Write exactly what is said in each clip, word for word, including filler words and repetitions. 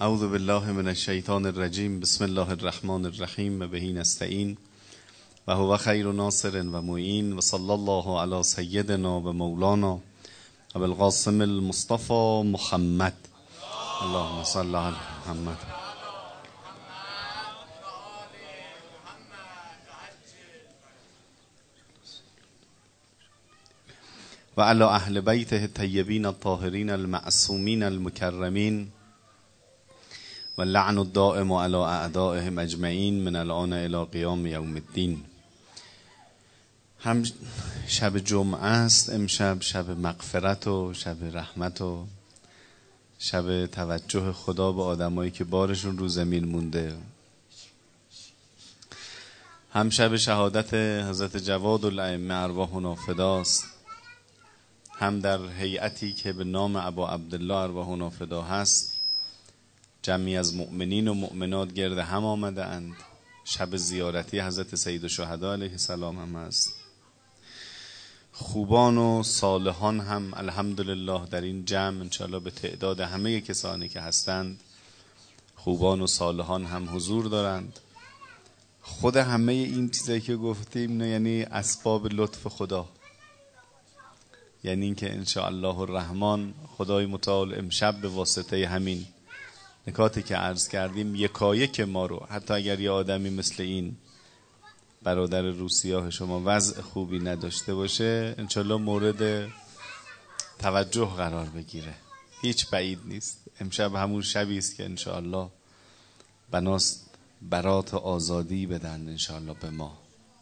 اعوذ بالله من الشیطان الرجیم. بسم الله الرحمن الرحیم و بهی نستعین و هو خیر ناصر و معین و صلی الله علی سیدنا و مولانا و بالقاسم المصطفى محمد. اللهم صل علی محمد. و علی اهل بیته الطیبین الطاهرین المعصومین المکرمین و لعن الدائم علی اعدائهم اجمعین من الان الی قیام یوم الدین. هم شب جمعه است امشب، شب مغفرت و شب رحمت و شب توجه خدا به آدمایی که بارشون رو زمین مونده. هم شب شهادت حضرت جواد الائمه ارواحنا فداست. هم در هیئتی که به نام ابا عبدالله ارواحنا فدا هست جمعی از مؤمنین و مؤمنات گرد هم آمده اند. شب زیارتی حضرت سید الشهدا علیه السلام هم است. خوبان و صالحان هم الحمدلله در این جمع انشاءالله به تعداد همه کسانی که هستند خوبان و صالحان هم حضور دارند. خود همه این چیزایی که گفتیم نه یعنی اسباب لطف خدا، یعنی اینکه انشاءالله الرحمن خدای متعال امشب به واسطه همین نکاتی که عرض کردیم یکایک ما رو، حتی اگر یه آدمی مثل این برادر روسیاه شما وضع خوبی نداشته باشه انشالله مورد توجه قرار بگیره. هیچ بعید نیست. امشب همون شبی است که انشالله بناست برات آزادی بدن انشالله به ما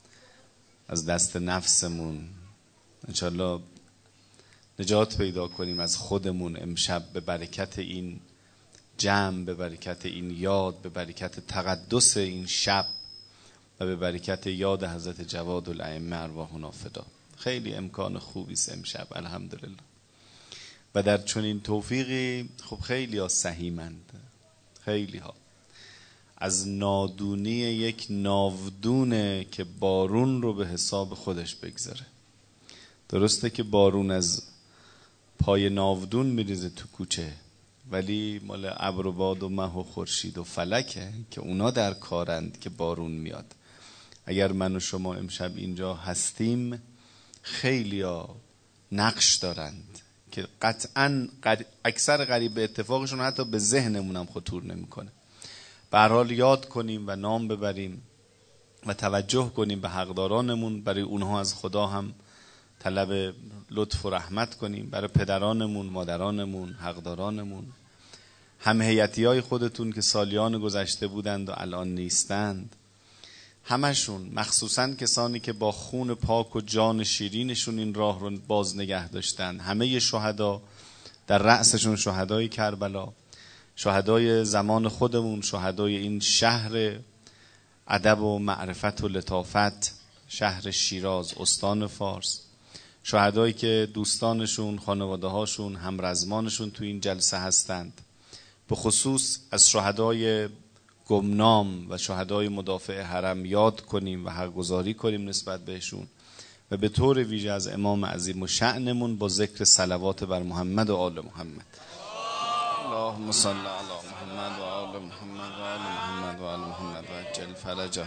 از دست نفسمون، انشالله نجات پیدا کنیم از خودمون امشب به برکت این جمع، به برکت این یاد، به برکت تقدس این شب و به برکت یاد حضرت جواد الائمه ارواحنا فدا. خیلی امکان خوبی است امشب الحمدلله. و در چنین توفیقی خب خیلی ها سهیمند، خیلی ها از نادونی یک ناودونه که بارون رو به حساب خودش بگذاره. درسته که بارون از پای ناودون میریزه تو کوچه، ولی مال ابر و باد و مه و خورشید و فلکه که اونا در کارند که بارون میاد. اگر من و شما امشب اینجا هستیم خیلی ها نقش دارند که قطعا اکثر قریب به اتفاقشون حتی به ذهنمون هم خطور نمیکنه. به هر حال یاد کنیم و نام ببریم و توجه کنیم به حقدارانمون، برای اونها از خدا هم طلب لطف و رحمت کنیم، برای پدرانمون، مادرانمون، حقدارانمون، هم هیئتی های خودتون که سالیان گذشته بودند و الان نیستند، همشون، مخصوصا کسانی که با خون پاک و جان شیرینشون این راه رو باز نگه داشتن، همه شهدا، در رأسشون شهدای کربلا، شهدای زمان خودمون، شهدای این شهر ادب و معرفت و لطافت، شهر شیراز، استان فارس، شهدایی که دوستانشون، خانواده هاشون، همرزمانشون تو این جلسه هستند. به خصوص از شهدای گمنام و شهدای مدافع حرم یاد کنیم و حق‌گزاری کنیم نسبت بهشون و به طور ویژه از امام عظیم و شأنمون با ذکر صلوات بر محمد و آل محمد. اللهم صل علی محمد و آل محمد و آل محمد و آل محمد و عجل فرجهم.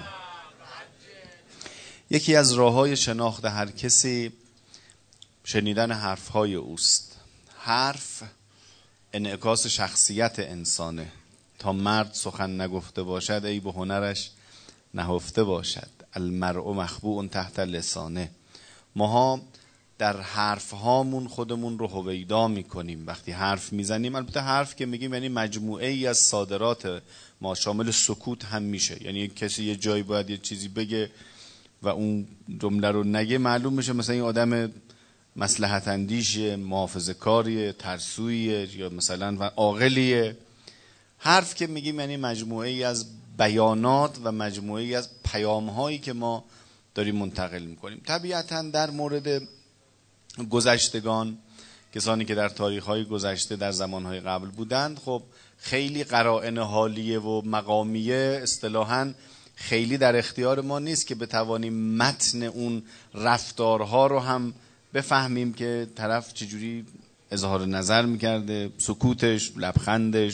یکی از راه‌های شناخت هر کسی شنیدن حرف‌های اوست. حرف انعکاس شخصیت انسانه. تا مرد سخن نگفته باشد عیب و هنرش نهفته باشد. المرء مخبوء تحت لسانه. ماها در حرف هامون خودمون رو هویدا میکنیم وقتی حرف میزنیم. البته حرف که میگیم یعنی مجموعه ای از صادرات ما، شامل سکوت هم میشه. یعنی کسی یه جایی باید یه چیزی بگه و اون جمله رو نگه، معلوم میشه مثلا این آدم مصلحت اندیشه، محافظه کاریه، ترسویه یا مثلا عاقلیه. حرف که میگیم یعنی مجموعه ای از بیانات و مجموعه ای از پیام هایی که ما داریم منتقل میکنیم. طبیعتا در مورد گذشتگان، کسانی که در تاریخ های گذشته در زمان های قبل بودند، خب خیلی قرائن حالیه و مقامیه اصطلاحاً خیلی در اختیار ما نیست که بتوانیم متن اون رفتارها رو هم بفهمیم که طرف چجوری اظهار نظر میکرده، سکوتش، لبخندش،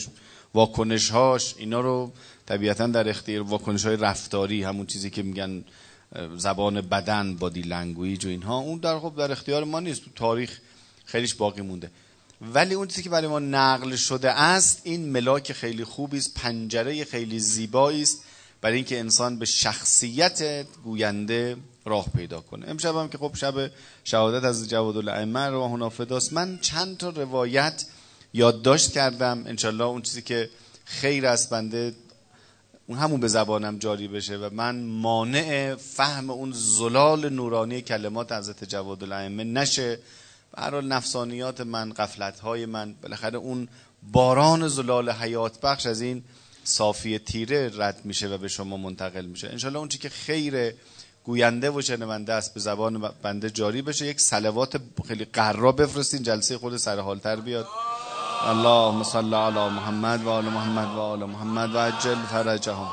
واکنش‌هاش، اینا رو طبیعتاً در اختیار، واکنش‌های رفتاری، همون چیزی که میگن زبان بدن، بادی لنگویج و اینها، اون در خب در اختیار ما نیست، تو تاریخ خیلیش باقی مونده. ولی اون چیزی که برای ما نقل شده است، این ملاک خیلی خوبی است، پنجره خیلی زیبایی است برای اینکه انسان به شخصیت گوینده راه پیدا کنه. امشب هم که خب شب شهادت از جوادالائمه روحنا فداست، من چند تا روایت یادداشت کردم، انشالله اون چیزی که خیر است بنده اون همون به زبانم جاری بشه و من مانع فهم اون زلال نورانی کلمات حضرت جوادالائمه نشه. به هر حال نفسانیات من، غفلت‌های من، بالاخره اون باران زلال حیات بخش از این صافی تیره رد میشه و به شما منتقل میشه. انشالله اون چی که خیر گوینده و شنونده است به زبان بنده جاری بشه. یک صلوات خیلی قرا بفرستین، جلسه خود سرحالتر بیاد. اللهم صل علی محمد و آل محمد و آل محمد و عجل فرجهم.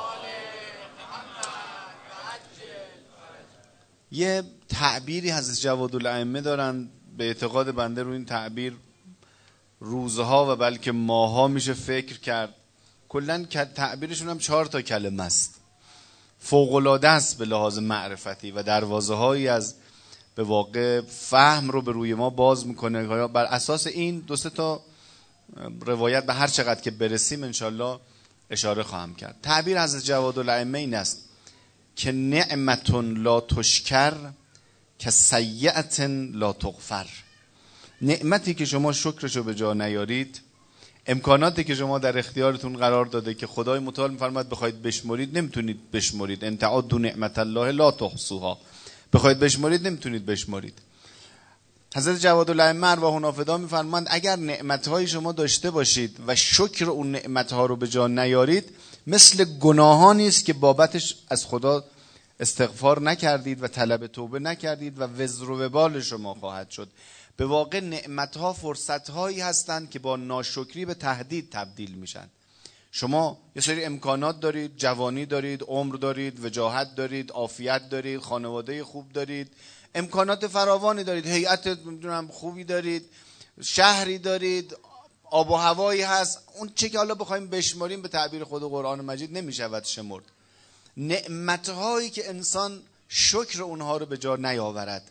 یه تعبیری حضرت جوادالائمه دارن، به اعتقاد بنده رو این تعبیر روزها و بلکه ماها میشه فکر کرد. کلن تعبیرشون هم چهار تا کلمه است، فوق‌العاده است به لحاظ معرفتی و دروازه هایی از به واقع فهم رو به روی ما باز میکنه. بر اساس این دو سه تا روایت به هر چقدر که برسیم انشالله اشاره خواهم کرد. تعبیر حضرت جوادالائمه این است که نعمت لا تشکر که سیئت لا تغفر. نعمتی که شما شکرشو به جا نیارید، امکاناتی که شما در اختیارتون قرار داده که خدای متعال می‌فرماید بخواید بشمرید نمیتونید بشمرید. ان تعدوا نعمت الله لا تحصوها. بخواید بشمرید نمیتونید بشمرید. حضرت جوادالائمه ارواحنا فدا می‌فرمایند اگر نعمت‌های شما داشته باشید و شکر اون نعمت‌ها رو به جا نیارید، مثل گناهانی است که بابتش از خدا استغفار نکردید و طلب توبه نکردید و وزر و وبال شما خواهد شد. به واقع نعمت‌ها فرصت‌هایی هستند که با ناشکری به تهدید تبدیل میشن. شما یه سری امکانات دارید، جوانی دارید، عمر دارید، وجاهت دارید، عافیت دارید، خانواده خوب دارید، امکانات فراوانی دارید، هیئت نمیدونم خوبی دارید، شهری دارید، آب و هوایی هست. اون چه که حالا بخوایم بشماریم به تعبیر خود قرآن مجید نمیشود شمرد. نعمت‌هایی که انسان شکر اونها رو به جا نیاورد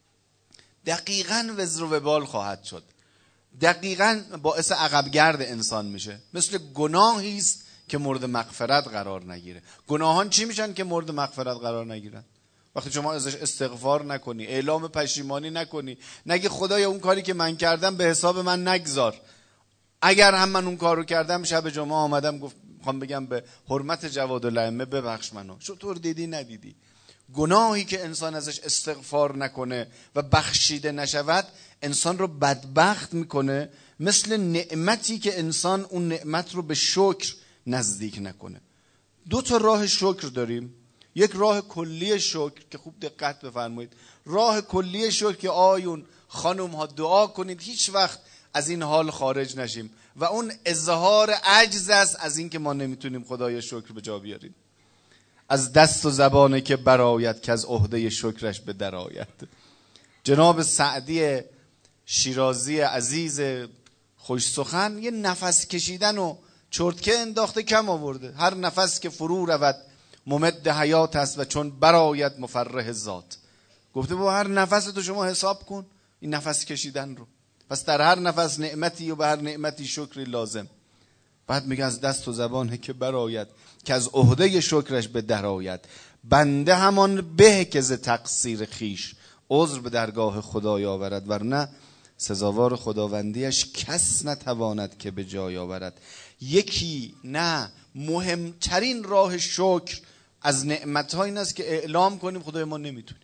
دقیقاً وزر و وبال خواهد شد، دقیقاً باعث عقبگرد انسان میشه. مثل گناهی است که مورد مغفرت قرار نگیره. گناهان چی میشن که مورد مغفرت قرار نگیرن؟ وقتی شما ازش استغفار نکنی، اعلام پشیمانی نکنی، نگی خدایا اون کاری که من کردم به حساب من نگذار، اگر هم من اون کار رو کردم شب جمعه آمدم گفت میخوام بگم به حرمت جوادالائمه ببخش منو، چطور دیدی ندیدی؟ گناهی که انسان ازش استغفار نکنه و بخشیده نشود انسان رو بدبخت میکنه، مثل نعمتی که انسان اون نعمت رو به شکر نزدیک نکنه. دو تا راه شکر داریم. یک راه کلی شکر که خوب دقت بفرمایید، راه کلی شکر که آیون خانم ها دعا کنید هیچ وقت از این حال خارج نشیم و اون اظهار عجز است از این که ما نمیتونیم خدای شکر به جا بیاریم. از دست و زبانه که برآید که از عهده شکرش به درآید. جناب سعدی شیرازی عزیز خوش سخن یه نفس کشیدن و چرتکه انداخته کم آورده. هر نفس که فرو رود ممد حیات است و چون برآید مفرح ذات. گفته با هر نفس تو شما حساب کن این نفس کشیدن رو، پس در هر نفس نعمتی و به هر نعمتی شکری لازم. بعد میگه از دست و زبانه که برآید که از عهده شکرش به درآید. بنده همان به که ز تقصیر خیش عذر به درگاه خدای آورد، ورنه سزاوار خداوندیش کس نتواند که به جای آورد. یکی نه مهمترین راه شکر از نعمت‌ها این است که اعلام کنیم خدای ما نمیتونیم،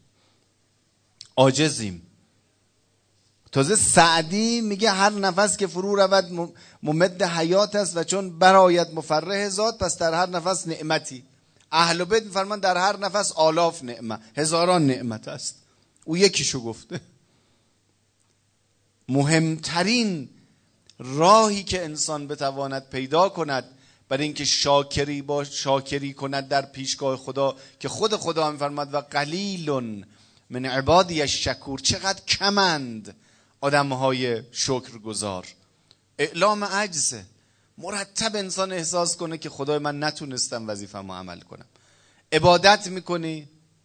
عاجزیم. تازه سعدی میگه هر نفس که فرو رود ممد حیات است و چون برآید مفرح ذات، پس در هر نفس نعمتی. اهل بیت میفرمان در هر نفس آلاف نعمت، هزاران نعمت است. او یکیشو گفته. مهمترین راهی که انسان بتواند پیدا کند برای اینکه شاکری با شاکری کند در پیشگاه خدا، که خود خدا میفرماد و قلیل من عبادی الشکور، چقدر کمند آدمهای شکرگزار. اعلام عجزه. مرتب انسان احساس کنه که خدای من نتونستم وظیفه‌مو عمل کنم. عبادت میکنی،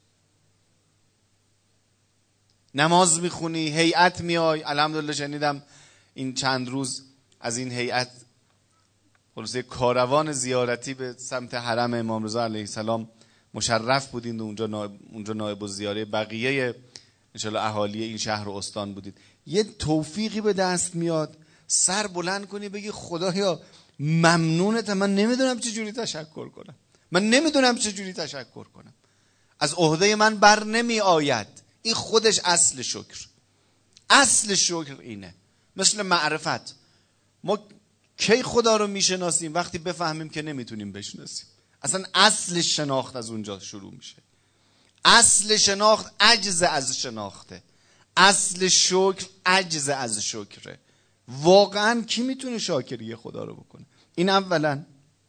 نماز میخونی، هیئت میای. الحمدلله شنیدم این چند روز از این هیئت خلاصه کاروان زیارتی به سمت حرم امام رضا علیه السلام مشرف بودین و اونجا نائب اونجا نائب الزیاره بقیه انشالله اهالی این شهر و استان بودید. یه توفیقی به دست میاد سر بلند کنی بگی خدایا ممنونت، من نمیدونم چه جوری تشکر کنم، من نمیدونم چه جوری تشکر کنم، از عهده من بر نمی آید. این خودش اصل شکر. اصل شکر اینه. مثل معرفت، ما کی خدا رو میشناسیم؟ وقتی بفهمیم که نمیتونیم بشناسیم. اصلا اصل شناخت از اونجا شروع میشه. اصل شناخت عجز از شناخته. اصل شکر عجز از شکره. واقعا کی میتونه شاکری خدا رو بکنه؟ این اولا.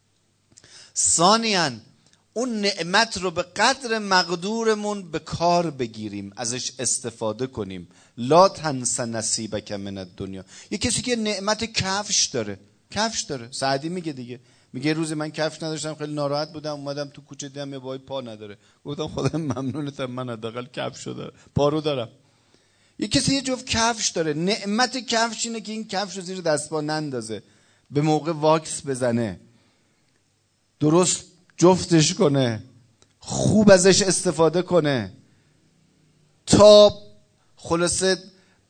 ثانیاً اون نعمت رو به قدر مقدورمون به کار بگیریم، ازش استفاده کنیم. لا تنس نصیبک من الدنیا. یه کسی که نعمت کفش داره، کفش داره، سعدی میگه دیگه، میگه روزی من کفش نداشتم خیلی ناراحت بودم، اومدم تو کوچه دیدم یه بای پا نداره، گفتم خدا ممنونتم، من حداقل کفش دارم، پارو دارم. یه کسی یه جفت کفش داره، نعمت کفش اینه که این کفش رو زیر دستپا نندازه، به موقع واکس بزنه، درست جفتش کنه، خوب ازش استفاده کنه تا خلاصه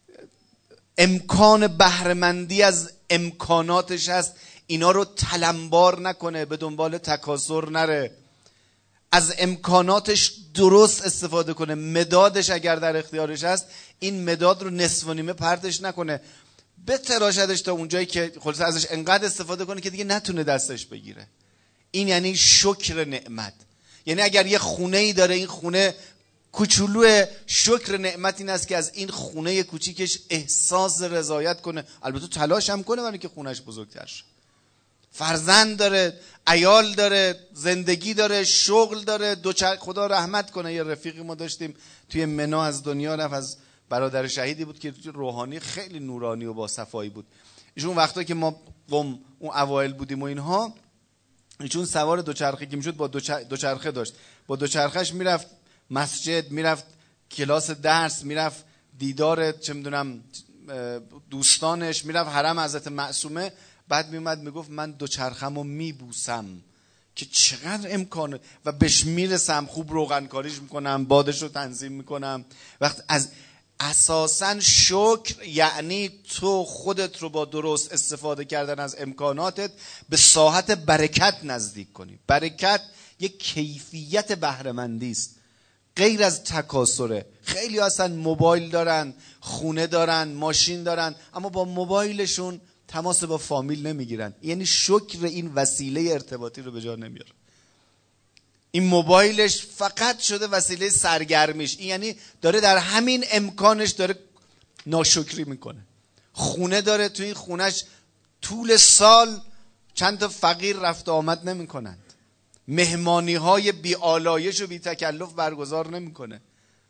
امکان بهره‌مندی از امکاناتش هست، اینا رو تلمبار نکنه، به دنبال تکاثر نره، از امکاناتش درست استفاده کنه. مدادش اگر در اختیارش هست این مداد رو نصف و نیمه پرتش نکنه، بتراشدش تا اونجایی که خلاصه ازش انقدر استفاده کنه که دیگه نتونه دستش بگیره. این یعنی شکر نعمت. یعنی اگر یه خونه ای داره، این خونه کوچولو، شکر نعمت این است که از این خونه کوچیکش احساس رضایت کنه، البته تلاش هم کنه برای که خونش بزرگتر شه. فرزند داره، عیال داره، زندگی داره، شغل داره، دوچر... خدا رحمت کنه. یه رفیقی ما داشتیم توی منا از دنیا رفت، از برادر شهیدی بود که روحانی خیلی نورانی و با صفایی بود. ایشون وقتا که ما قم اون اوایل بودیم و اینها، ایشون سوار دوچرخه که میشد با دوچرخه داشت، با دوچرخهش میرفت مسجد، میرفت کلاس درس، میرفت دیدار چه میدونم دوستانش، میرفت حرم حضرت معصومه. بعد میومد میگفت من دوچرخه‌مو میبوسم که چقدر امکانه و بهش میرسم، خوب روغن کاریش میکنم، بادش رو تنظیم میکنم. وقت از اساساً شکر یعنی تو خودت رو با درست استفاده کردن از امکاناتت به ساحت برکت نزدیک کنی. برکت یک کیفیت بهره‌مندی است، غیر از تکاثره. خیلی اصلا موبایل دارن، خونه دارن، ماشین دارن، اما با موبایلشون تماس با فامیل نمیگیرن. یعنی شکر این وسیله ارتباطی رو به جا نمیاره. این موبایلش فقط شده وسیله سرگرمیش، این یعنی داره در همین امکانش داره ناشکری میکنه. خونه داره، تو این خونش طول سال چند تا فقیر رفت آمد نمیکنند، مهمانی های بی آلایش و بی تکلف برگزار نمیکنه.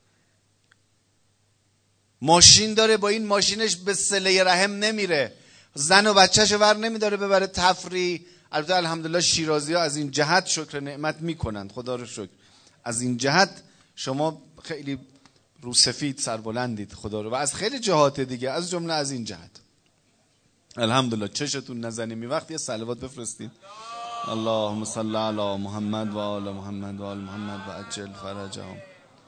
ماشین داره، با این ماشینش به صله رحم نمیره، زن و بچه‌شو ور نمیداره ببره تفریح. البته الحمدلله شیرازی ها از این جهت شکر نعمت میکنند، خدا رو شکر. از این جهت شما خیلی رو سفید سربلندید خدا رو، و از خیلی جهات دیگه، از جمله از این جهت الحمدلله. چشتون نزنیم این وقت یه صلوات بفرستید. اللهم صل علی محمد و آل محمد و آل محمد و عجل فرجهم.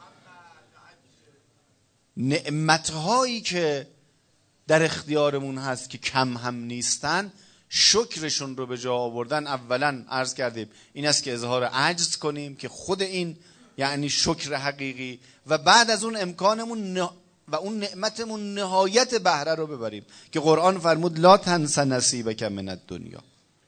نعمتهایی که در اختیارمون هست که کم هم نیستن، شکرشون رو به جا آوردن اولا عرض کردیم این است که اظهار عجز کنیم که خود این یعنی شکر حقیقی، و بعد از اون امکانمون نه و اون نعمتمون نهایت بهره رو ببریم که قرآن فرمود لا تنس نصیبک من الدنیا.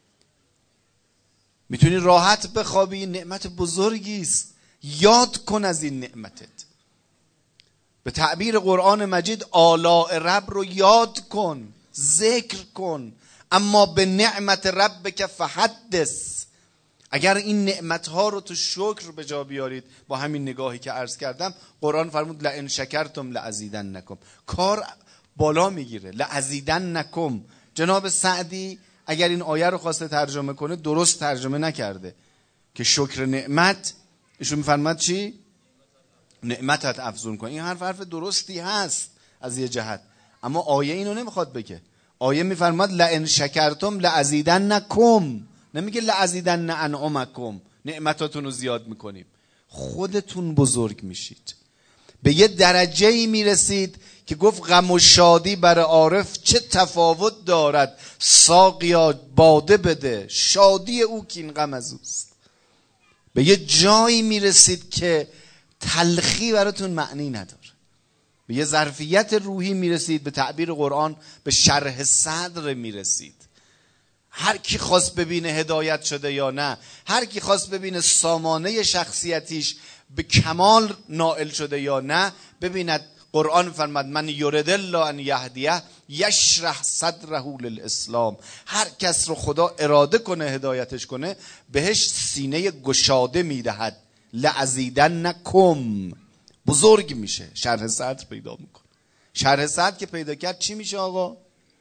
میتونی راحت بخوابی، این نعمت بزرگی است، یاد کن از این نعمتت. به تعبیر قرآن مجید آلاء رب رو یاد کن، ذکر کن، اما به نعمت ربک فحدث. اگر این نعمتها رو تو شکر به جا بیارید، با همین نگاهی که عرض کردم، قرآن فرمود لئن شکرتم لازیدنکم، کار بالا میگیره. لازیدنکم، جناب سعدی اگر این آیه رو خواسته ترجمه کنه درست ترجمه نکرده که شکر نعمت، ایشون میفرماد چی؟ نعمتت افزون کن. این حرف حرف درستی هست از یه جهت، اما آیه اینو نمیخواد بگه. آیه میفرماد لئن شکرتم لازیدنکم، نمیگه لازیدن انعمکم، نعمتاتون رو زیاد میکنیم. خودتون بزرگ میشید، به یه درجه‌ای میرسید که گفت غم و شادی برای عارف چه تفاوت دارد، ساقیا باده بده، شادی او کین غم از اوست. به یه جایی میرسید که تلخی براتون معنی نداره، به یه ظرفیت روحی میرسید، به تعبیر قرآن به شرح صدر میرسید. هر کی خواست ببینه هدایت شده یا نه، هر کی خواست ببینه سامانه شخصیتیش به کمال نائل شده یا نه، ببیند قرآن فرماد من یرید الله ان یهدیه یشرح صدره للاسلام. هر کس رو خدا اراده کنه هدایتش کنه، بهش سینه گشاده میدهد. لازیدنکم، بزرگ میشه، شرح صدر پیدا میکنه. شرح صدر که پیدا کرد چی میشه آقا؟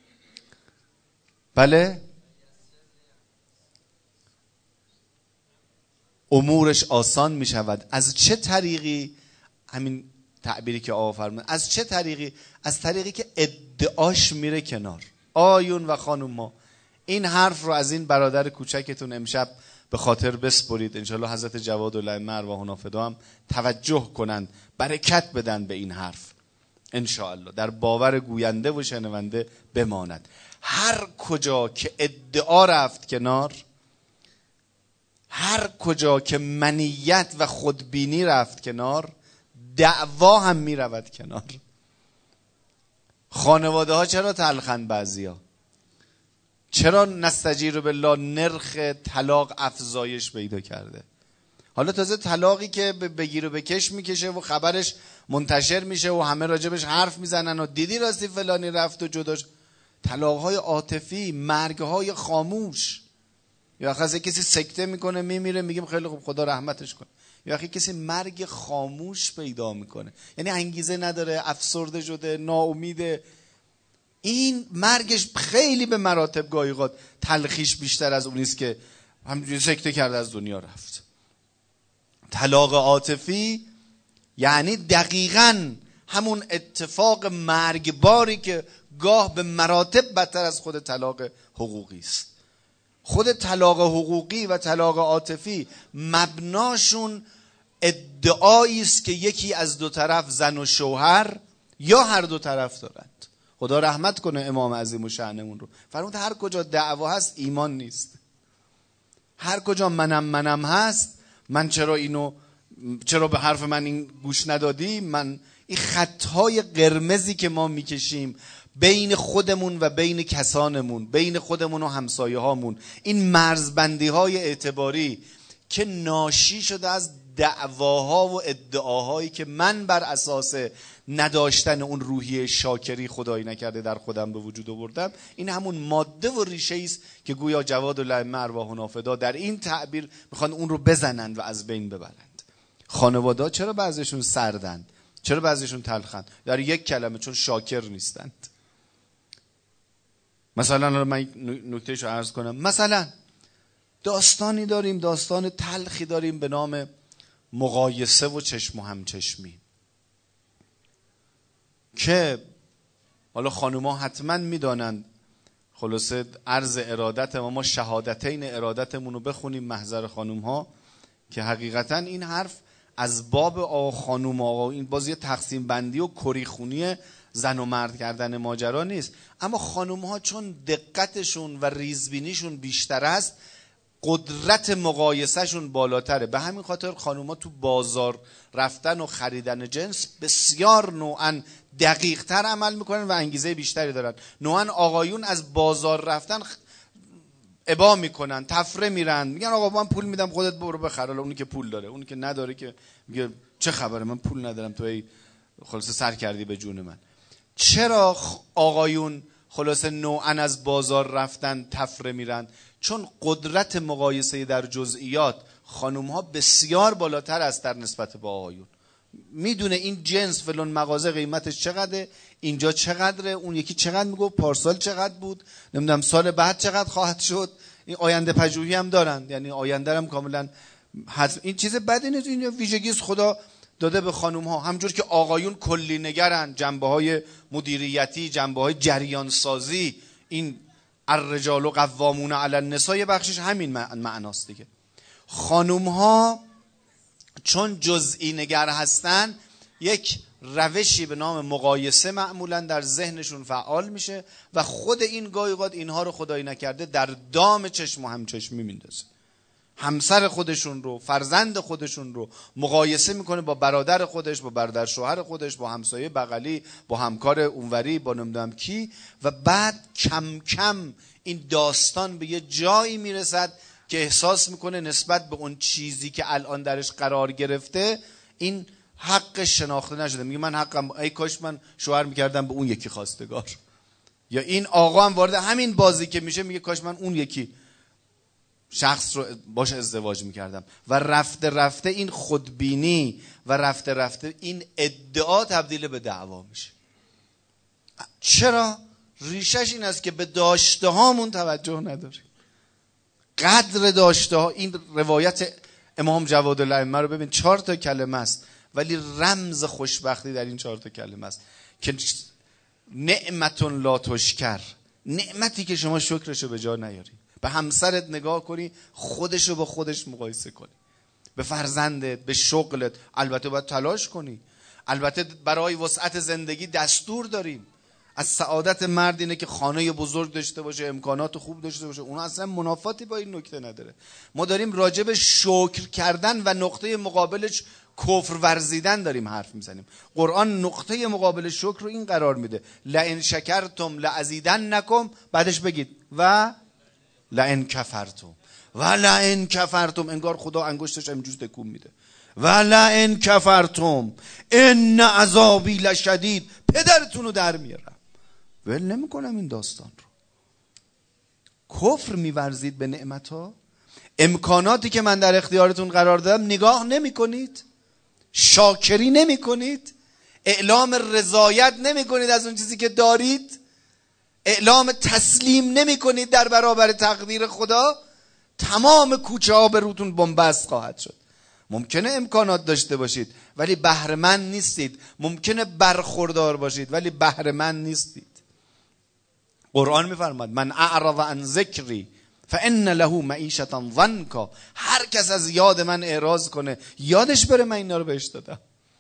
بله، امورش آسان میشود. از چه طریقی؟ همین تعبیری که آقا فرمود، از چه طریقی؟ از طریقی که ادعاش میره کنار. آیون و خانوما، این حرف رو از این برادر کوچکتون امشب به خاطر بسپرید. انشالله حضرت جواد الائمه ارواحنا فدا هم توجه کنند، برکت بدن به این حرف، انشالله در باور گوینده و شنونده بماند. هر کجا که ادعا رفت کنار، هر کجا که منیت و خودبینی رفت کنار، دعوا هم می رود کنار. خانواده ها چرا تلخن؟ بعضیا چرا نستجیر بالله نرخ طلاق افزایش پیدا کرده؟ حالا تازه طلاقی که بگیر و بکش میکشه و خبرش منتشر میشه و همه راجبش حرف میزنن و دیدی راستی فلانی رفت و جداش. طلاقهای عاطفی، مرگهای خاموش. یا خاصه کسی سکته میکنه میمیره، میگیم خیلی خوب خدا رحمتش کنه. یا اخی کسی مرگ خاموش پیدا میکنه، یعنی انگیزه نداره، افسرده شده، ناامیده. این مرگش خیلی به مراتب گاهی تلخیش بیشتر از اونیست که همینجوری سکته کرده از دنیا رفت. طلاق عاطفی یعنی دقیقاً همون اتفاق مرگباری که گاه به مراتب بدتر از خود طلاق حقوقی است. خود طلاق حقوقی و طلاق عاطفی مبناشون ادعایی است که یکی از دو طرف، زن و شوهر یا هر دو طرف دارند. خدا رحمت کنه امام عظیم و شأنمون رو. فرمود هر کجا دعوا هست ایمان نیست. هر کجا منم منم هست، من چرا اینو، چرا به حرف من این گوش ندادی، من این خطهای قرمزی که ما میکشیم بین خودمون و بین کسانمون، بین خودمون و همسایه هامون، این مرزبندی های اعتباری که ناشی شده از دعواها و ادعاهایی که من بر اساس نداشتن اون روحیه شاکری خدایی نکرده در خودم به وجود آوردم، این همون ماده و ریشه است که گویا جواد الائمه ارواحنا فدا در این تعبیر میخوان اون رو بزنند و از بین ببرند. خانواده چرا بعضیشون سردند؟ چرا بعضیشون تلخند؟ در یک کلمه، چون شاکر نیستند. مثلا من نکتهشو عرض کنم، مثلا داستانی داریم، داستان تلخی داریم به نام مقایسه و چشم و همچشمی، که حالا خانوما حتما میدانند. خلاصه عرض ارادت ما ما شهادتین ارادتمون رو بخونیم محضر خانوم ها، که حقیقتا این حرف از باب آقا خانوم آقا، این باز یه تقسیم بندی و کریخونی زن و مرد کردن ماجرا نیست. اما خانوم ها چون دقتشون و ریزبینیشون بیشتر است، قدرت مقایسهشون بالاتره. به همین خاطر خانوما تو بازار رفتن و خریدن جنس بسیار نوعاً دقیق تر عمل میکنن و انگیزه بیشتری دارن. نوعاً آقایون از بازار رفتن ابا میکنن، تفره میرن، میگن آقا من پول میدم خودت برو بخر. اونی که پول داره، اونی که نداره که میگه چه خبره من پول ندارم تو ای خلاصه سر کردی به جون من. چرا آقایون خلاصه نوعاً از بازار رفتن تفره میرن؟ چون قدرت مقایسه در جزئیات خانوم ها بسیار بالاتر است در نسبت با آقایون. میدونه این جنس فلان مغازه قیمتش چقدره، اینجا چقدره، اون یکی چقدر میگه، پارسال چقدر بود، نمیدونم سال بعد چقدر خواهد شد. این آینده پژوهی هم دارن، یعنی آینده هم کاملا حذف. این چیز بدی نیست، این ویژگی خدا داده به خانم ها. همجور که آقایون کلی نگرن، جنبه های مدیریتی، جنبه های جریان سازی، این الرجال قوامون علی النساء یه بخشش همین معناست دیگه. خانم ها چون جزئی نگر هستن، یک روشی به نام مقایسه معمولا در ذهنشون فعال میشه و خود این گاهی اوقات اینها رو خدایی نکرده در دام چشم و همچشمی میندازه. همسر خودشون رو، فرزند خودشون رو مقایسه میکنه با برادر خودش، با برادر شوهر خودش، با همسایه بغلی، با همکار اونوری، با نمیدونم کی، و بعد کم کم این داستان به یه جایی میرسد که احساس میکنه نسبت به اون چیزی که الان درش قرار گرفته این حق شناخته نشده. میگه من حقم، ای کاش من شوهر میکردم به اون یکی خواستگار. یا این آقا هم وارد همین بازی که میشه میگه کاش من اون یکی شخص رو باش ازدواج میکردم. و رفته رفته این خودبینی و رفته رفته این ادعا تبدیل به دعوا میشه. چرا؟ ریشش این است که به داشته هامون توجه نداریم. قدر داشته ها، این روایت امام جواد الائمه رو ببین، چهار تا کلمه است ولی رمز خوشبختی در این چهار تا کلمه است که نعمت لا تشکر، نعمتی که شما شکرشو به جا نیاری. به همسرت نگاه کنی، خودشو با خودش مقایسه کنی، به فرزندت، به شغلت. البته باید تلاش کنی، البته برای وسعت زندگی دستور داریم. از سعادت مرد اینه که خانه بزرگ داشته باشه، امکانات خوب داشته باشه. اون اصلا منافاتی با این نکته نداره. ما داریم راجع به شکر کردن و نقطه مقابلش کفر ورزیدن داریم حرف میزنیم. قرآن نقطه مقابل شکر رو این قرار میده، لئن شکرتم لازیدنکم، بعدش بگید و لئن کفرتم، و لئن کفرتم، انگار خدا انگشتش همینجوری تکون میده، و لئن کفرتم ان عذابی لشدید، پدرتون رو در میارم. ول نمیکنم این داستان رو. کفر میورزید به نعمت‌ها، امکاناتی که من در اختیارتون قرار دادم نگاه نمیکنید، شاکری نمیکنید، اعلام رضایت نمیکنید از اون چیزی که دارید، اعلام تسلیم نمیکنید در برابر تقدیر خدا، تمام کوچه ها به روتون بنبست خواهد شد. ممکنه امکانات داشته باشید ولی بهره‌مند نیستید، ممکنه برخوردار باشید ولی بهره‌مند نیستید. قرآن میفرماد من اعرض عن ذکری فان له معیشة ضنکا، هر کس از یاد من اعراض کنه، یادش بره من اینا رو بهش دادم.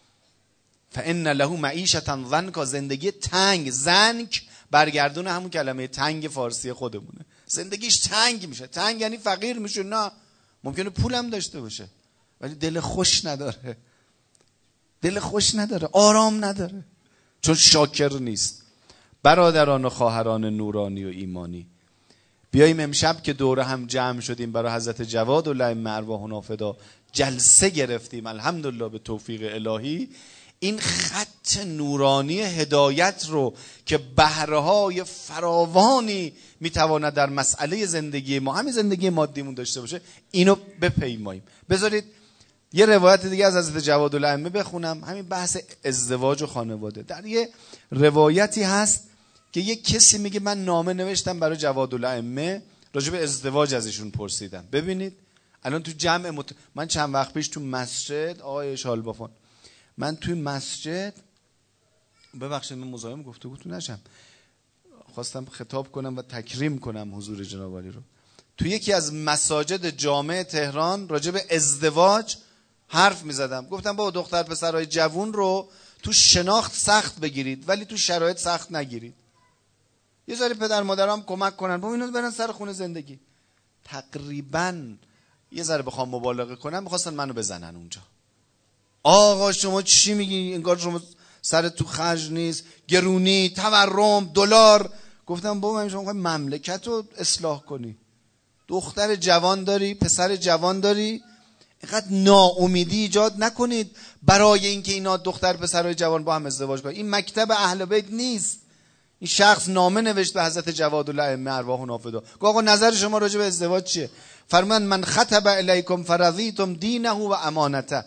فان له معیشة ضنکا، زندگی تنگ، زنک برگردون همون کلمه تنگ فارسی خودمونه. زندگیش تنگ میشه. تنگ یعنی فقیر میشه؟ نه، ممکنه پولم داشته باشه ولی دل خوش نداره، دل خوش نداره، آرام نداره، چون شاکر نیست. برادران و خواهران نورانی و ایمانی، بیاییم امشب که دوره هم جمع شدیم برای حضرت جواد الائمه ارواحنا فدا جلسه گرفتیم، الحمدلله به توفیق الهی، این خط نورانی هدایت رو که بهره‌های فراوانی میتواند در مسئله زندگی ما، همین زندگی مادیمون داشته باشه، اینو بپیماییم. بذارید یه روایت دیگه از حضرت جواد الائمه بخونم، همین بحث ازدواج و خانواده. در یه روایتی هست که یه کسی میگه من نامه نوشتم برای جواد الائمه، راجع به ازدواج ازشون پرسیدم. ببینید الان تو جمع مت... من چند وقت پیش تو مسجد، آقای شالبافان، من توی مسجد، ببخشید من مزاحم گفتگوتون نشم، خواستم خطاب کنم و تکریم کنم حضور جناب عالی رو. تو یکی از مساجد جامع تهران راجع به ازدواج حرف می زدم. گفتم بابا دختر پسرای جوون رو تو شناخت سخت بگیرید ولی تو شرایط سخت نگیرید. یه ذره پدر مادرام کمک کنن، بابا اینا برن سر خونه زندگی. تقریبا یه ذره بخوام مبالغه کنم می‌خواستن منو بزنن اونجا. آقا شما چی میگی؟ انگار شما سرت تو خرج نیست، گرونی، تورم، دلار. گفتم بابا من شما می‌خوای مملکت رو اصلاح کنی، دختر جوان داری، پسر جوان داری، اینقدر ناامیدی ایجاد نکنید برای اینکه اینا دختر پسرای جوان با هم ازدواج کنن. این مکتب اهل بیت نیست. این شخص نامه نوشت به حضرت جواد الائمه ارواحنا فدا، گفت آقا نظر شما راجع به ازدواج چیه؟ فرمودن من خطب الیکم فرضیتم دینه و امانته،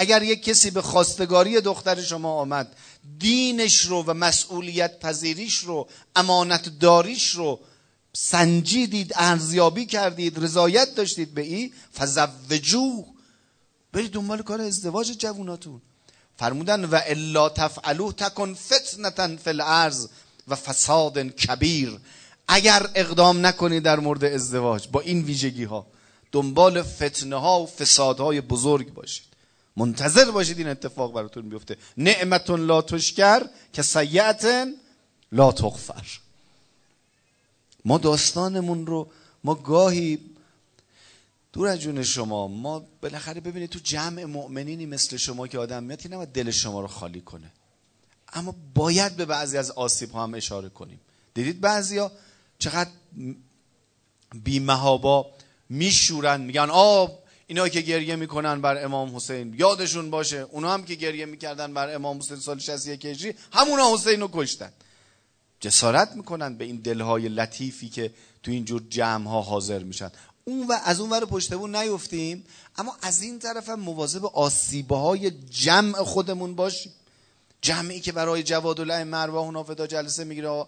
اگر یک کسی به خواستگاری دختر شما آمد، دینش رو و مسئولیت پذیریش رو، امانت داریش رو سنجیدید، ارزیابی کردید، رضایت داشتید به این، فزوجوه، برید دنبال کار ازدواج جووناتون. فرمودن و الا تفعلوه تکن فتنة فی الارض و فساد کبیر. اگر اقدام نکنید در مورد ازدواج با این ویژگی ها، دنبال فتنه ها و فسادهای بزرگ باشید، منتظر باشید این اتفاق براتون بیفته. نعمت لا تشکر که سیئة لا تغفر. ما داستانمون رو، ما گاهی دور از جون شما، ما بالاخره ببینید تو جمع مؤمنینی مثل شما که آدم میاد که نباید دل شما رو خالی کنه، اما باید به بعضی از آسیب ها هم اشاره کنیم. دیدید بعضیا چقدر بی‌محابا میشورن، میگن آه اینا که گریه میکنن بر امام حسین یادشون باشه اونا هم که گریه میکردن بر امام حسین سال شصت و یک هجری همونا حسین رو کشتن. جسارت میکنن به این دلهای لطیفی که تو اینجور جمع ها حاضر میشن. اون و از اون ور پشتمون نیفتیم، اما از این طرف هم مواظب آسیبه های جمع خودمون باشیم. جمعی که برای جوادالائمه ارواح نافدا جلسه میگیره.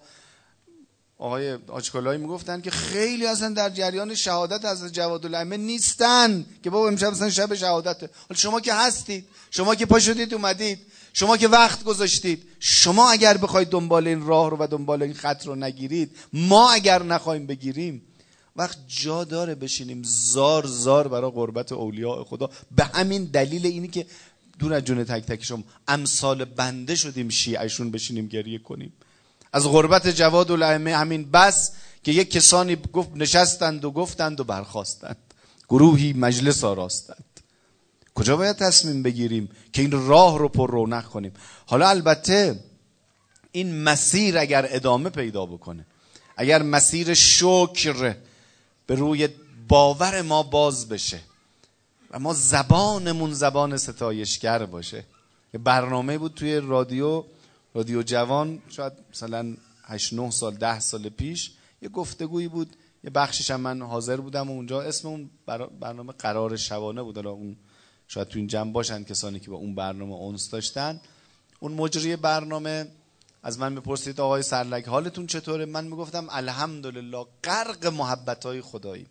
آقای آجکالایی میگفتن که خیلی اصلا در جریان شهادت از جوادالائمه نیستن، که بابا امشب اصلا شب شهادته. حالا شما که هستید، شما که پا شدید اومدید، شما که وقت گذاشتید، شما اگر بخواید دنبال این راه رو و دنبال این خط رو نگیرید، ما اگر نخوایم بگیریم، وقت جا داره بشینیم زار زار برای قربت اولیاء خدا. به همین دلیل اینی که دور از جون تک تک شما امثال بنده شدیم شیعشون بشینیم گریه کنیم از غربت جوادالائمه. همین بس که یک کسانی گفت نشستند و گفتند و برخاستند، گروهی مجلس آراستند. کجا باید تصمیم بگیریم که این راه رو پر رونق کنیم؟ حالا البته این مسیر اگر ادامه پیدا بکنه، اگر مسیر شکر به روی باور ما باز بشه و ما زبانمون زبان ستایشگر باشه. یه برنامه بود توی رادیو رادیو جوان، شاید مثلا هشت نه سال ده سال پیش، یه گفتگویی بود، یه بخشش هم من حاضر بودم و اونجا اسم اون برنامه قرار شبانه بود. حالا اون شاید تو این جمع باشن کسانی که با اون برنامه اونس داشتن. اون مجری برنامه از من میپرسید آقای سرلک حالتون چطوره؟ من میگفتم الحمدلله غرق محبتای خدایی.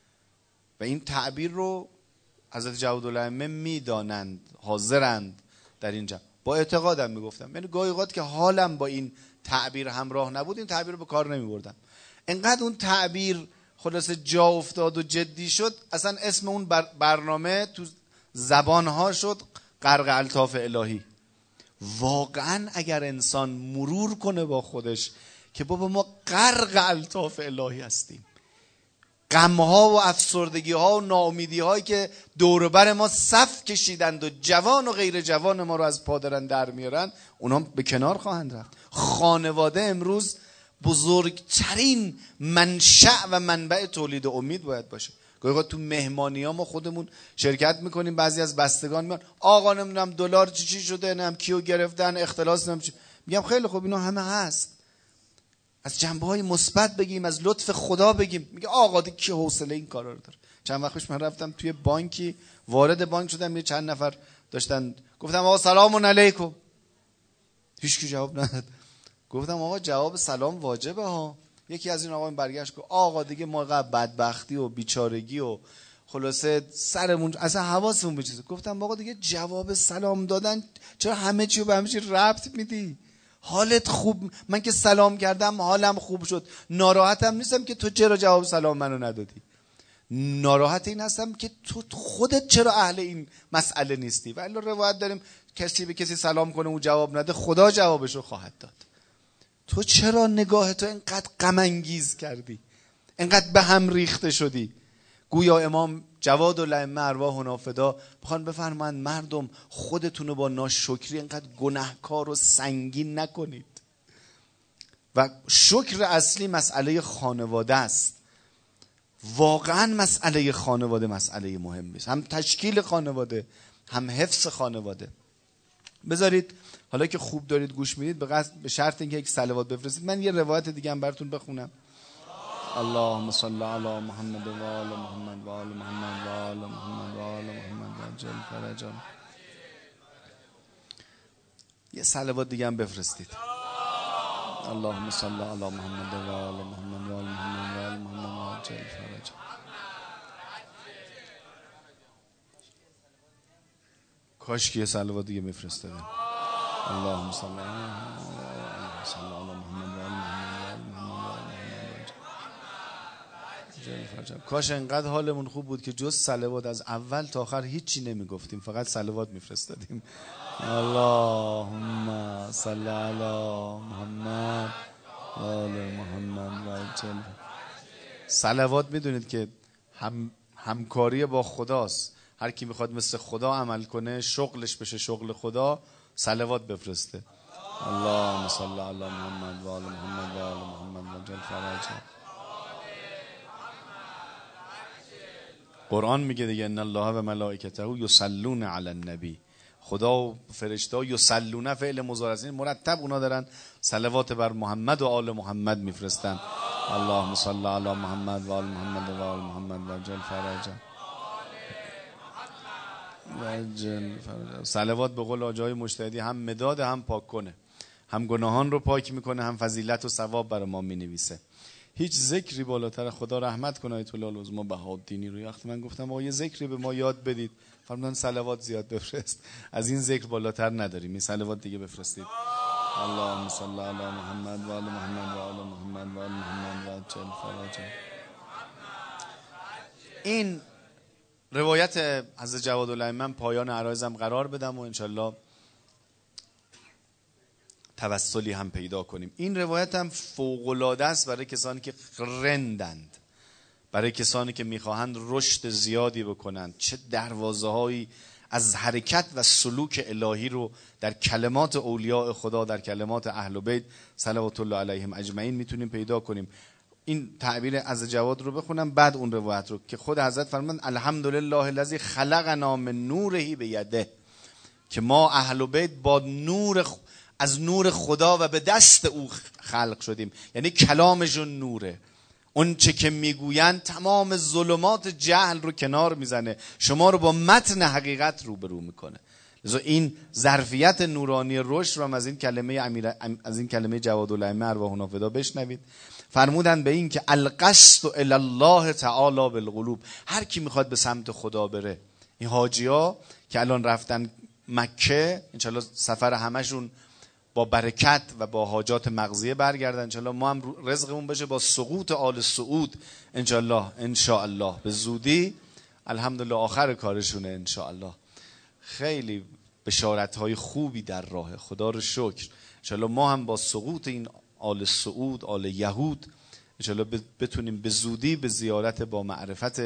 و این تعبیر رو حضرت جوادالائمه میدانند، حاضرند در این جمع. با اعتقادم میگفتم، یعنی گاهی اوقات که حالم با این تعبیر همراه نبود این تعبیر رو به کار نمیبردم. انقدر اون تعبیر خلاصه جا افتاد و جدی شد، اصلا اسم اون برنامه تو زبانها شد غرق الطاف الهی. واقعا اگر انسان مرور کنه با خودش که بابا ما غرق الطاف الهی هستیم، غمها و افسردگی ها و ناامیدی هایی که دور بر ما صف کشیدند و جوان و غیر جوان ما رو از پا دارن در میارن، اونا به کنار خواهند رفت. خانواده امروز بزرگترین منشأ و منبع تولید امید باید باشه. گاهی تو مهمانی ها ما خودمون شرکت میکنیم، بعضی از بستگان میان آقا نمیدونم دلار چی چی شده، نم کیو گرفتن، اختلاس نم چی. میگم خیلی خوب اینا همه هست، از جنبه های مثبت بگیم، از لطف خدا بگیم. میگه آقا دی کی حوصله این کارا رو داره؟ چند وقت پیش من رفتم توی بانکی، وارد بانک شدم، یه چند نفر داشتن، گفتم آقا سلام علیکم، هیچ کی جواب نداد. گفتم آقا جواب سلام واجبه ها. یکی از این آقایون برگشت گفت آقا دیگه ما قبل بدبختی و بیچارگی و خلاصه سرمون اصلا حواسمون به چیزه. گفتم آقا دیگه جواب سلام دادن چرا همه چی رو به همه چی ربط میدی؟ حالت خوب، من که سلام کردم حالم خوب شد، ناراحتم نیستم که تو چرا جواب سلام منو ندادی. ناراحت این هستم که تو خودت چرا اهل این مسئله نیستی. ولی روایت داریم کسی به کسی سلام کنه و جواب نده خدا جوابشو خواهد داد. تو چرا نگاه تو اینقدر غم انگیز کردی، اینقدر به هم ریخته شدی؟ گویا امام جوادالائمه ارواح نافدا بخوان بفرمایند مردم خودتونو با ناشکری اینقدر گناهکار و سنگین نکنید. و شکر اصلی مسئله خانواده است. واقعا مسئله خانواده مسئله مهمی است، هم تشکیل خانواده هم حفظ خانواده. بذارید حالا که خوب دارید گوش میدید به قصد به شرط اینکه یک صلوات بفرستید، من یه روایت دیگه هم براتون بخونم. اللهم صل علی محمد و آل محمد و آل محمد و آل محمد و آل محمد و عجل فرجهم. یه صلوات دیگه هم بفرستید. اللهم صل علی محمد و آل محمد و آل محمد و آل محمد و عجل فرج. کاش که یه صلوات دیگه میفرستادن. اللهم صل علی محمد و آل محمد و آل محمد و عجل فرج. کاش انقدر حالمون خوب بود که جز صلوات از اول تا آخر هیچی نمیگفتیم، فقط صلوات میفرستادیم. اللهم صل علی محمد و آل محمد و عجل. صلوات میدونید که هم همکاری با خداست. هر کی میخواد مثل خدا عمل کنه، شغلش بشه شغل خدا، صلوات بفرسته. اللهم صل علی محمد و آل محمد و آل محمد و عجل فرجهم. قرآن میگه دیگه ان الله و ملائکته یصلون علی النبی. خدا و فرشته یصلون فعل مضارع مرتب اونا دارن صلوات بر محمد و آل محمد میفرستن. اللهم صل علی محمد و آل محمد و آل محمد و عجل فرجهم. صلوات به قول آجای مجتهدی هم مداد هم پاک کنه، هم گناهان رو پاک میکنه، هم فضیلت و ثواب برای ما مینویسه. هیچ ذکری بالاتر. خدا رحمت کنه آیت الله العظما بهاءالدینی رو. وقتی من گفتم آقا یه ذکری به ما یاد بدید، فرمودن صلوات زیاد بفرست. از این ذکر بالاتر نداریم، این صلوات دیگه بفرستید. اللهم صل علی محمد و آل محمد و آل محمد و آل محمد و عجل فرجهم. این روایت حضرت جوادالله من پایان عرایزم قرار بدم و انشالله توسلی هم پیدا کنیم. این روایت هم فوق‌العاده است برای کسانی که رندند، برای کسانی که میخواهند رشد زیادی بکنند. چه دروازه هایی از حرکت و سلوک الهی رو در کلمات اولیاء خدا، در کلمات اهل بیت صلوات الله علیهم اجمعین میتونیم پیدا کنیم. این تعبیر از جواد رو بخونم بعد اون روایت رو که خود حضرت فرمودن الحمدلله الذی خلقنا من نوره بیده، که ما اهل بیت با نور از نور خدا و به دست او خلق شدیم. یعنی کلامشون نوره، اون چه که میگویند تمام ظلمات جهل رو کنار میزنه، شما رو با متن حقیقت روبرو میکنه. لذا این ظرفیت نورانی رشد رو از این کلمه امیر از این کلمه جوادالله ارواحنا فدا بشنوید. فرمودن به این که القصد الی الله تعالی بالقلوب. هر کی میخواد به سمت خدا بره، این حاجی‌ها که الان رفتن مکه انشالله سفر همشون با برکت و با حاجات مغزیه برگردن. انشالله ما هم رزقمون بشه با سقوط آل سعود انشالله انشالله به زودی. الحمدلله آخر کارشونه انشالله. خیلی بشارت‌های خوبی در راه، خدا رو شکر. انشالله ما هم با سقوط این آل سعود، آل یهود انشالله بتونیم به زودی به زیارت با معرفت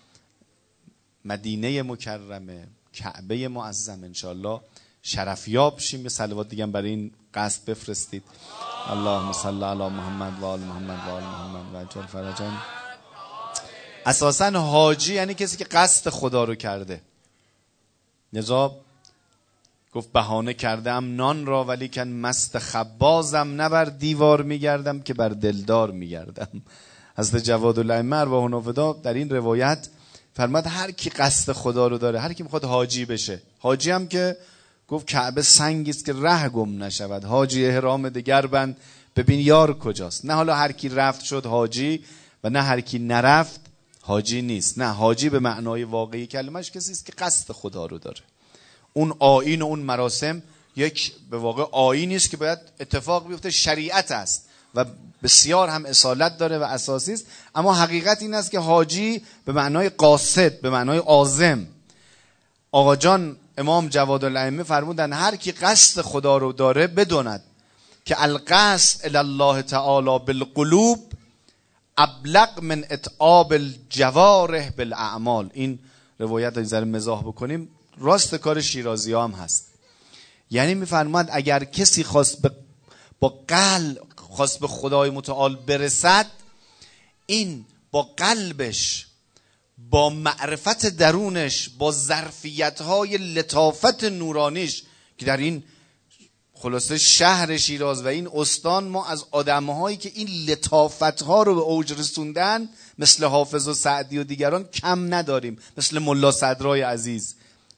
مدینه مکرمه، کعبه معظم انشالله شرفیاب شیم. به صلوات دیگه برای این قصد بفرستید. اللهم صل علی محمد و آل محمد و آل محمد و عجل فرجهم. اساسا حاجی یعنی کسی که قصد خدا رو کرده. لذا گفت بهانه کردم نان را ولی کن مست خبازم، نه بر دیوار میگردم که بر دلدار میگردم. حضرت جوادالله ارواحنا فدا در این روایت فرمود هر کی قصد خدا رو داره، هر کی میخواد حاجی بشه، حاجی هم که گفت کعبه سنگی است که ره گم نشود، حاجی احرام دگر بند ببین یار کجاست. نه حالا هر کی رفت شد حاجی و نه هر کی نرفت حاجی نیست. نه، حاجی به معنای واقعی کلمش کسی است که قصد خدا رو داره. اون آیین و اون مراسم یک به واقع آیینی است که باید اتفاق بیفته، شریعت است و بسیار هم اصالت داره و اساسی است. اما حقیقت این است که حاجی به معنای قاصد، به معنای عازم. آقا جان امام جوادالائمه فرمودن هر کی قصد خدا رو داره بدوند که القصد الی الله تعالی بالقلوب ابلغ من اتعاب الجوارح بالاعمال. این روایت رو ذره مزاح بکنیم، راست کار شیرازی هم هست. یعنی میفرماد اگر کسی خواست به با قلب خواست به خدای متعال برسد، این با قلبش، با معرفت درونش، با ظرفیت‌های لطافت نورانیش که در این خلاصه شهر شیراز و این استان ما از آدم‌هایی که این لطافت‌ها رو به اوج رسوندن مثل حافظ و سعدی و دیگران کم نداریم، مثل ملا صدرای عزیز که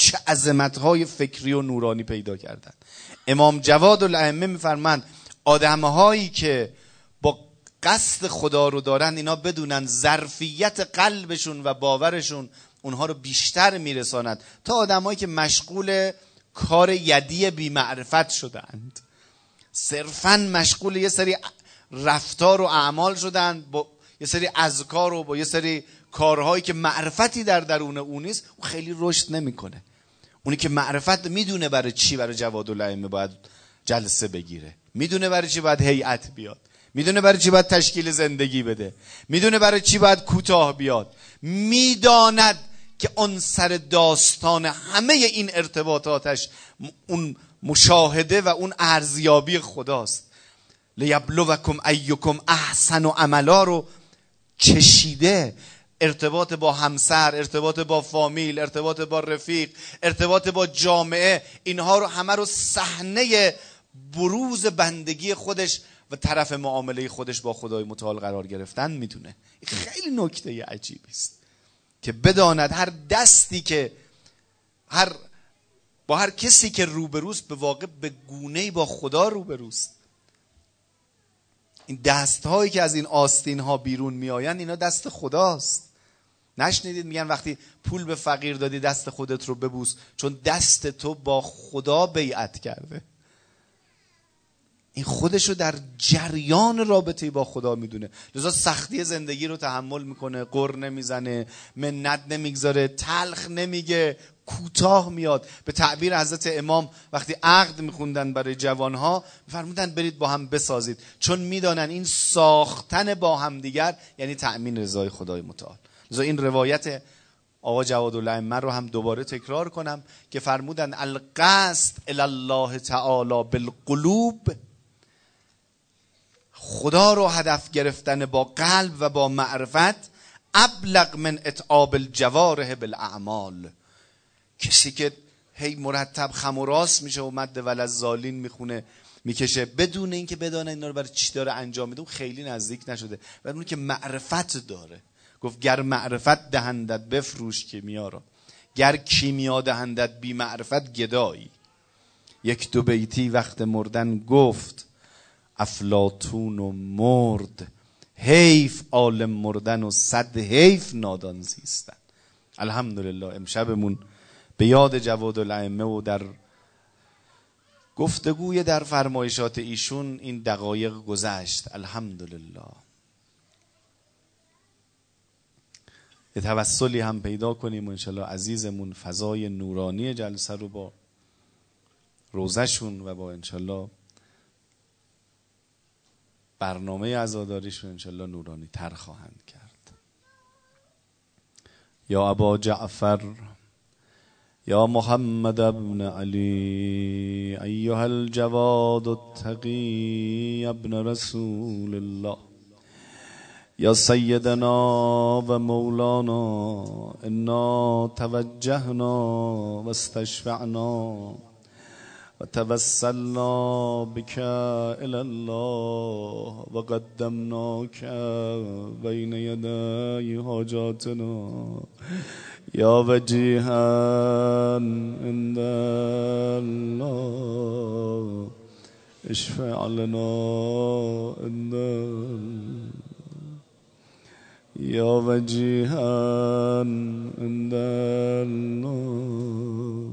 چه عظمت‌های فکری و نورانی پیدا کردن. امام جواد الائمه میفرمند آدم‌هایی که با قصد خدا رو دارن اینا بدونن ظرفیت قلبشون و باورشون اونها رو بیشتر میرساند تا آدم‌هایی که مشغول کار یدی بی معرفت شدند، صرفاً مشغول یه سری رفتار و اعمال شدند، با یه سری اذکار و با یه سری کارهایی که معرفتی در درون اون نیست، اون خیلی رشد نمیکنه. اونی که معرفت میدونه برای چی برای جواد الائمه باید جلسه بگیره، میدونه برای چی باید هیئت بیاد، میدونه برای چی باید تشکیل زندگی بده، میدونه برای چی باید کوتاه بیاد، میداند که اون سر داستان همه این ارتباطاتش اون مشاهده و اون ارزیابی خداست. لیبلوکم ایکم احسن عملا رو چشیده. ارتباط با همسر، ارتباط با فامیل، ارتباط با رفیق، ارتباط با جامعه، اینها رو همه رو صحنه بروز بندگی خودش و طرف معامله خودش با خدای متعال قرار گرفتن میدونه. خیلی نکته عجیبی است که بداند هر دستی که هر با هر کسی که روبروست به واقع به گونه‌ای با خدا روبروست. این دست هایی که از این آستین ها بیرون می آیند اینا دست خداست. نشنیدید میگن وقتی پول به فقیر دادی دست خودت رو ببوس، چون دست تو با خدا بیعت کرده. این خودش رو در جریان رابطه با خدا میدونه، لذا سختی زندگی رو تحمل میکنه، قر نمیزنه، منت نمیگذاره، تلخ نمیگه، کوتاه میاد. به تعبیر حضرت امام وقتی عقد میخوندن برای جوانها فرمودن برید با هم بسازید، چون میدانن این ساختن با هم دیگر یعنی تأمین رضای خدای متعال. لذا این روایت آقا جواد الائمه رو هم دوباره تکرار کنم که فرمودن القصد الی الله تعالی بالقلوب، خدا رو هدف گرفتن با قلب و با معرفت، ابلغ من اتعاب الجوارح بالاعمال. کسی که هی مرتب خم و راست میشه و مد وللضالین میخونه میکشه بدون اینکه بدانه اینا رو برای چی داره انجام میده، خیلی نزدیک نشده. و اون که معرفت داره، گفت گر معرفت دهندت بفروش کیمیا را، گر کیمیا دهندت بی معرفت گدایی. یک دو بیتی وقت مردن گفت افلاطون و مرد، حیف عالم مردن و صد حیف نادان زیستن. الحمدلله امشبمون به یاد جواد الائمه و در گفتگوی در فرمایشات ایشون این دقایق گذشت. الحمدلله یه توسلی هم پیدا کنیم و انشالله عزیزمون فضای نورانی جلسه رو با روزشون و با انشالله برنامه عزاداریشون انشالله نورانی تر خواهند کرد. یا ابا جعفر، یا محمد ابن علی، ایها الجواد التقی ابن رسول الله، یا سیدنا و مولانا، انا توجهنا و استشفعنا و توسلنا بك الى الله و قدمناك بین یدی حاجاتنا یا وجیها عند الله اشفع لنا عند یا وجیها عند الله.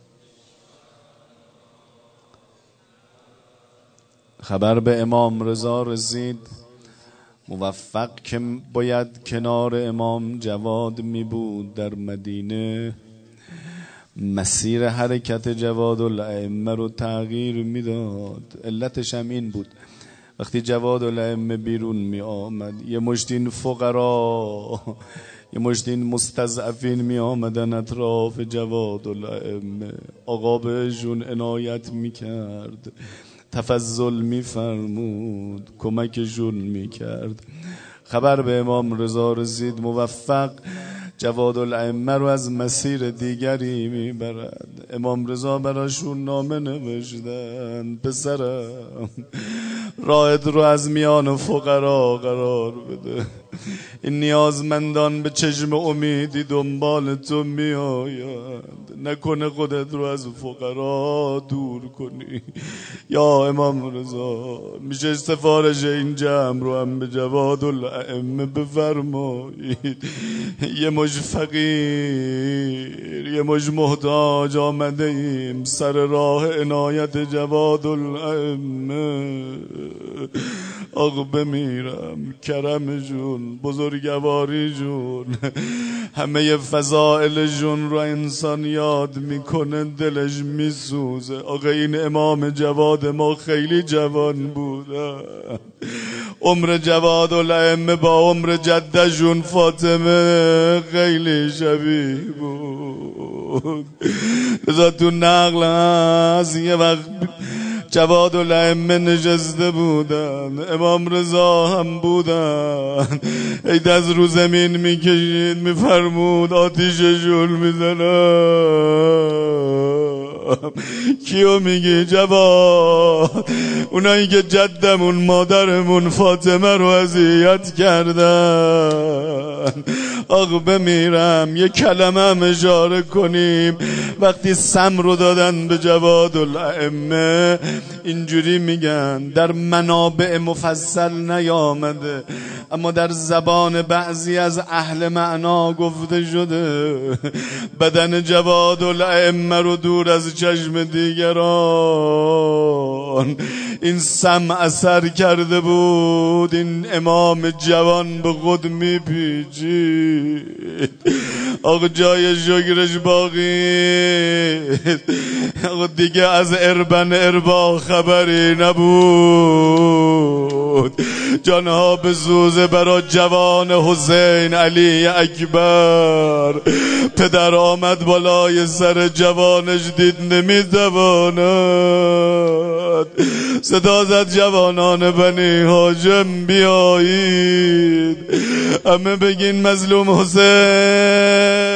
خبر به امام رضا رسید، موفق که باید کنار امام جواد می بود در مدینه، مسیر حرکت جواد الائمه رو تغییر میداد. علتش هم این بود وقتی جواد الائمه بیرون می آمد یه مشتین فقرا، یه مشتین مستضعفین می آمدن اطراف جواد الائمه، آقا بهشون عنایت می کرد، تفضل می فرمود، کمکشون می کرد. خبر به امام رضا رسید، موفق جواد الائمه رو از مسیر دیگری می برد. امام رضا براشون نامه نوشتن، پسرم راهت رو از میان فقرا قرار بده. این نیازمندان به چشم امیدی دنبال تو می آیند، نکنه خودت رو از فقرا دور کنی. یا امام رضا میشه سفارش این جمع رو هم به جواد الائمه بفرمایید. یه مش فقیر یه مش محتاج آمده ایم سر راه عنایت جواد الائمه. آقا بمیرم کرم جون، بزرگواری جون، همه فضائل جون رو انسان یاد میکنه دلش میسوزه. آقا این امام جواد ما خیلی جوان بودن، عمر جواد الائمه با عمر جده جون فاطمه خیلی شبیه بود. لذا تو نقل هست یه وقت جواد الائمه نشسته بودن، امام رضا هم بودن، ای دست رو زمین میکشید میفرمود آتیششون میزنم. کیو میگی جواد؟ اونایی که جدمون مادرمون فاطمه رو اذیت کردن. آقا بمیرم یه کلمه هم اشاره کنیم. وقتی سم رو دادن به جواد الائمه اینجوری میگن، در منابع مفصل نیامده اما در زبان بعضی از اهل معنا گفته شده، بدن جواد الائمه رو دور از چشم دیگران این سم اثر کرده بود. این امام جوان به خود میپیچید. آقا جای شکرش باقی، آقا دیگه از اربن اربا خبری نبود. جانها به سوزه برا جوان حسین علی اکبر. پدر آمد بالای سر جوانش دید نمیتواند، صدا زد جوانان بنی هاشم بیایید، همه بگین مظلوم حسین.